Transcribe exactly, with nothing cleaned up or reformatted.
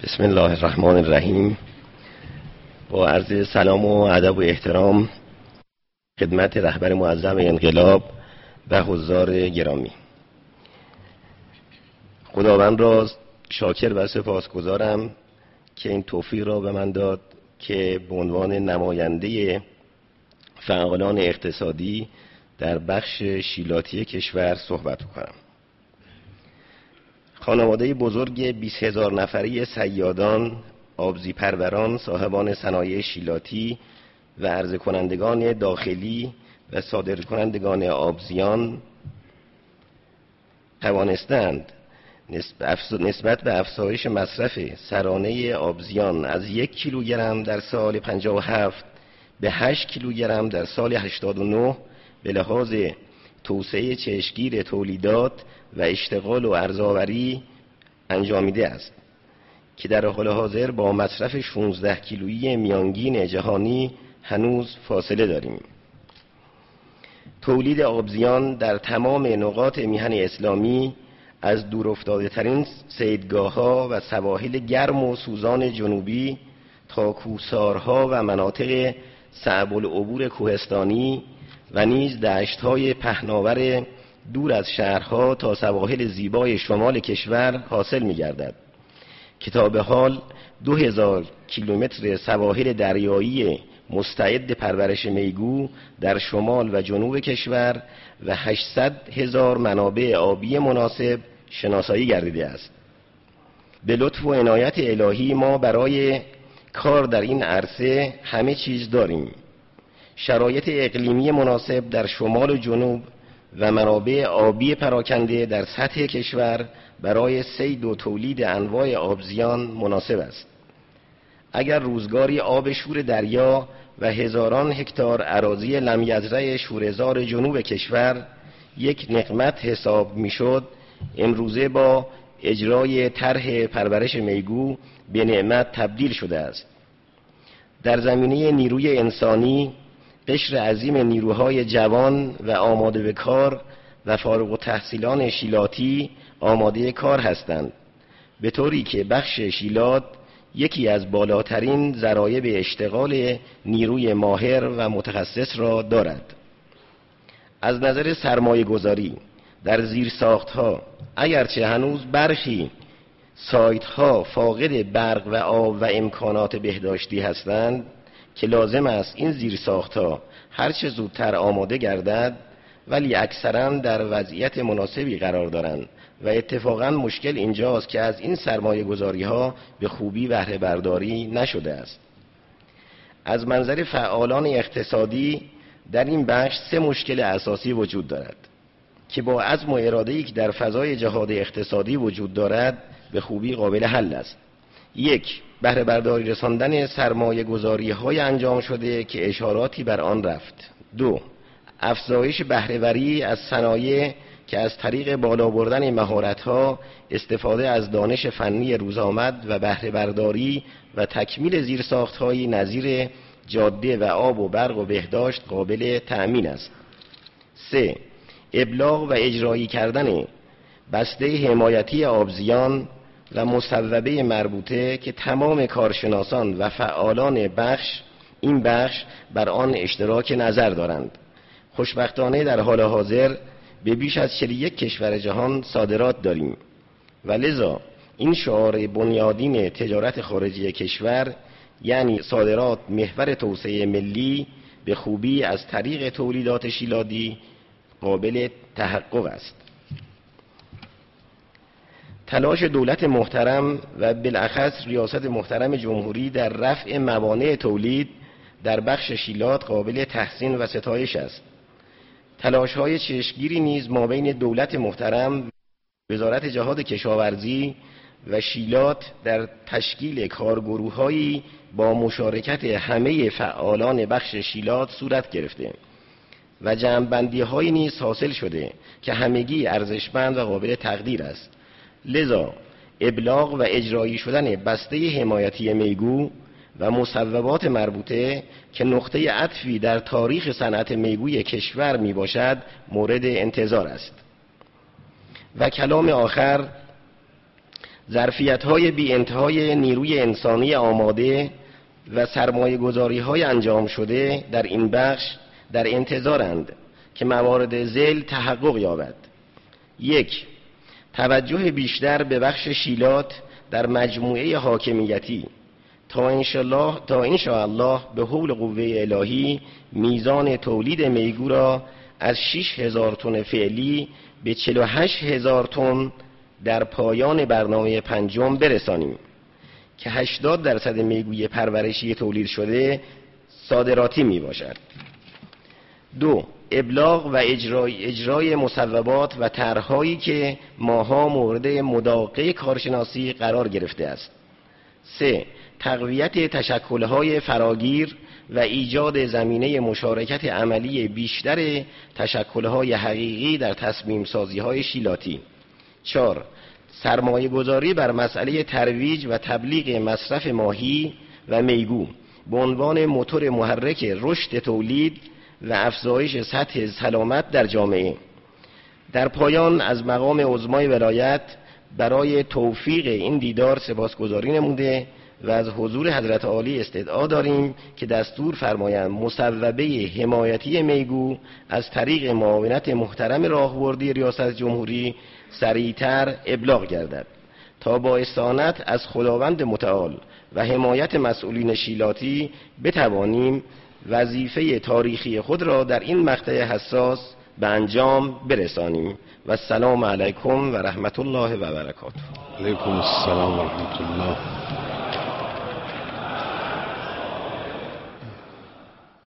بسم الله الرحمن الرحیم. با عرض سلام و ادب و احترام خدمت رهبر معظم انقلاب و حضار گرامی، خداوند را شاکر و سپاسگزارم که این توفیق را به من داد که به عنوان نماینده فعالان اقتصادی در بخش شیلاتی کشور صحبت کنم. خانواده بزرگ بیست هزار نفری صیادان، آبزی پروران، صاحبان صنایع شیلاتی و عرضه کنندگان داخلی و صادر کنندگان آبزیان توانستند نسبت به افزایش مصرف سرانه آبزیان از یک کیلوگرم در سال پنجاه و هفت به هشت کیلوگرم در سال هشتاد و نه به لحاظ توسعه چشمگیر تولیدات و اشتغال و ارزآوری انجامیده است که در حال حاضر با مصرف شانزده کیلویی میانگین جهانی هنوز فاصله داریم. تولید آبزیان در تمام نقاط میهن اسلامی از دورافتاده ترین صیدگاه‌ها و سواحل گرم و سوزان جنوبی تا کوهسارها و مناطق صعب العبور کوهستانی و نیز دشت‌های پهناور دور از شهرها تا سواحل زیبای شمال کشور حاصل می‌گردد که تا به حال دو هزار کیلومتر سواحل دریایی مستعد پرورش میگو در شمال و جنوب کشور و هشتصد هزار منابع آبی مناسب شناسایی گردیده است. به لطف و عنایت الهی ما برای کار در این عرصه همه چیز داریم. شرایط اقلیمی مناسب در شمال و جنوب و منابع آبی پراکنده در سطح کشور برای صید و تولید انواع آبزیان مناسب است. اگر روزگاری آب شور دریا و هزاران هکتار اراضی لمیزرع شوره‌زار جنوب کشور یک نقمت حساب میشد، امروزه با اجرای طرح پرورش میگو به نعمت تبدیل شده است. در زمینه نیروی انسانی قشر عظیم نیروهای جوان و آماده به کار و فارغ التحصیلان شیلاتی آماده کار هستند، به طوری که بخش شیلات یکی از بالاترین ضرایب اشتغال نیروی ماهر و متخصص را دارد. از نظر سرمایه گذاری در زیرساختها اگرچه هنوز برخی سایتها فاقد برق و آب و امکانات بهداشتی هستند که لازم است این زیرساختها هرچه زودتر آماده گردد، ولی اکثرا در وضعیت مناسبی قرار دارند و اتفاقا مشکل اینجاست که از این سرمایه گذاری ها به خوبی بهره برداری نشده است. از منظر فعالان اقتصادی در این بخش سه مشکل اساسی وجود دارد که با عزم و اراده‌ای که در فضای جهاد اقتصادی وجود دارد به خوبی قابل حل است. یک، بهره برداری رساندن سرمایه گذاری های انجام شده که اشاراتی بر آن رفت. دو، افزایش بهره‌وری از صنایع که از طریق بالا بردن مهارت‌ها، استفاده از دانش فنی روزآمد و بهره برداری و تکمیل زیرساخت‌های نظیر جاده و آب و برق و بهداشت قابل تأمین است. سه، ابلاغ و اجرایی کردن بسته حمایتی آبزیان و مصوبه مربوطه که تمام کارشناسان و فعالان بخش این بخش بر آن اشتراک نظر دارند. خوشبختانه در حال حاضر به بیش از چهل و یک کشور جهان صادرات داریم و لذا این شعار بنیادین تجارت خارجی کشور، یعنی صادرات محور توسعه ملی، به خوبی از طریق تولیدات شیلاتی قابل تحقق است. تلاش دولت محترم و بالاخص ریاست محترم جمهوری در رفع موانع تولید در بخش شیلات قابل تحسین و ستایش است. تلاش‌های چشمگیری نیز مابین دولت محترم، وزارت جهاد کشاورزی و شیلات در تشکیل کارگروه‌هایی با مشارکت همه فعالان بخش شیلات صورت گرفته و جمع‌بندی‌هایی نیز حاصل شده که همگی ارزشمند و قابل تقدیر است. لذا ابلاغ و اجرایی شدن بسته حمایتی میگو و مصوبات مربوطه که نقطه عطفی در تاریخ صنعت میگوی کشور می باشد مورد انتظار است. و کلام آخر ظرفیت‌های بی انتهای نیروی انسانی آماده و سرمایه‌گذاری‌های انجام شده در این بخش در انتظارند که موارد ذیل تحقق یابد. یک، توجه بیشتر به بخش شیلات در مجموعه حاکمیتی تا انشاءالله تا انشاءالله به حول قوه الهی میزان تولید میگو را از شش هزار تن فعلی به چهل و هشت هزار تن در پایان برنامه پنجم برسانیم که هشتاد درصد میگوی پرورشی تولید شده صادراتی می باشد. دو، ابلاغ و اجرای, اجرای مصوبات و طرح‌هایی که ماها مورد مداقه کارشناسی قرار گرفته است. سه، تقویت تشکل‌های فراگیر و ایجاد زمینه مشارکت عملی بیشتر تشکل‌های حقیقی در تصمیم سازی‌های شیلاتی. چهار، سرمایه گذاری بر مسئله ترویج و تبلیغ مصرف ماهی و میگو به عنوان موتور محرک رشد تولید و افزایش سطح سلامت در جامعه. در پایان از مقام عظمای ولایت برای توفیق این دیدار سپاسگزاری نموده و از حضور حضرت عالی استدعا داریم که دستور فرمایند مصوبه حمایتی میگو از طریق معاونت محترم راهبردی ریاست جمهوری سریعتر ابلاغ گردد تا با استعانت از خداوند متعال و حمایت مسئولین شیلاتی بتوانیم وظیفه تاریخی خود را در این مقطع حساس به انجام برسانیم. و السلام علیکم و رحمت الله و برکاته. علیکم السلام و رحمت الله.